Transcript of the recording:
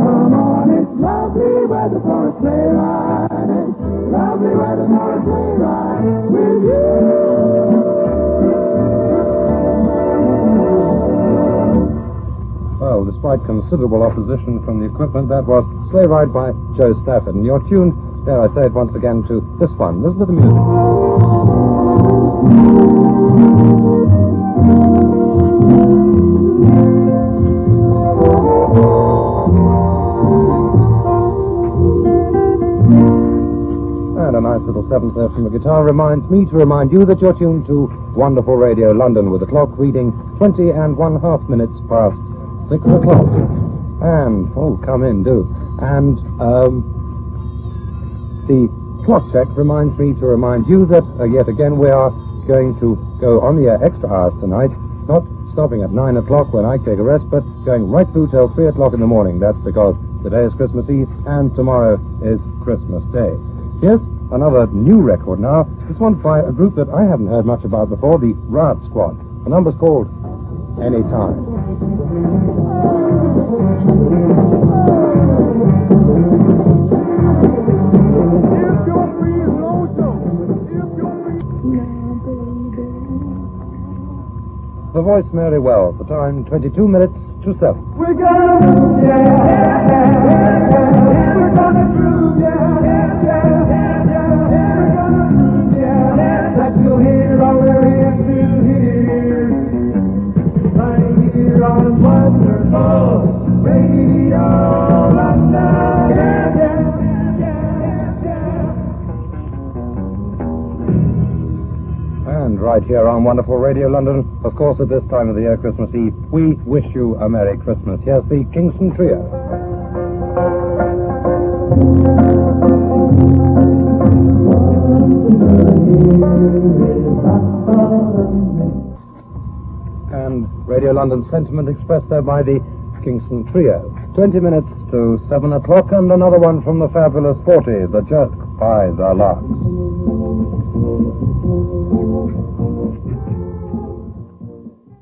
come on, it's lovely weather for a sleigh ride. Lovely weather for a sleigh ride with you. Well, despite considerable opposition from the equipment, that was Sleigh Ride by Joe Stafford. And you're tuned, dare I say it once again, to this one. Listen to the music. And a nice little seventh there from the guitar reminds me to remind you that you're tuned to Wonderful Radio London with the clock reading 20½ minutes past 6 o'clock. And, come in, do. And, the clock check reminds me to remind you that, yet again, we are going to go on the air extra hours tonight, not stopping at 9 o'clock when I take a rest, but going right through till 3 o'clock in the morning. That's because today is Christmas Eve and tomorrow is Christmas Day. Here's another new record now. This one's by a group that I haven't heard much about before, the Riot Squad. The number's called Anytime. The voice Mary Wells. The time 22 minutes to 7. We're gonna move, we're gonna prove, we're gonna prove, that you'll hear all there is to hear. Right here on Wonderful Radio London. And right here on Wonderful Radio London, of course, at this time of the year, Christmas Eve, we wish you a Merry Christmas. Here's the Kingston Trio. And Radio London sentiment expressed there by the Kingston Trio. 20 minutes to 7 o'clock, and another one from the fabulous 40, The Jerk by The Larks.